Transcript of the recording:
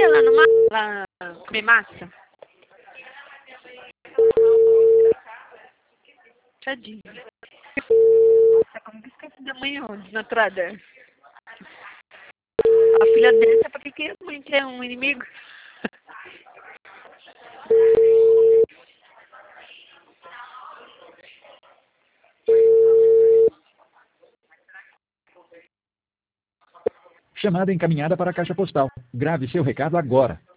ia lá no mar, lá comer massa? Tadinho. Nossa, como que esquece da mãe desnaturada? A filha dessa, pra que a mãe quer um inimigo? Chamada encaminhada para a caixa postal. Grave seu recado agora.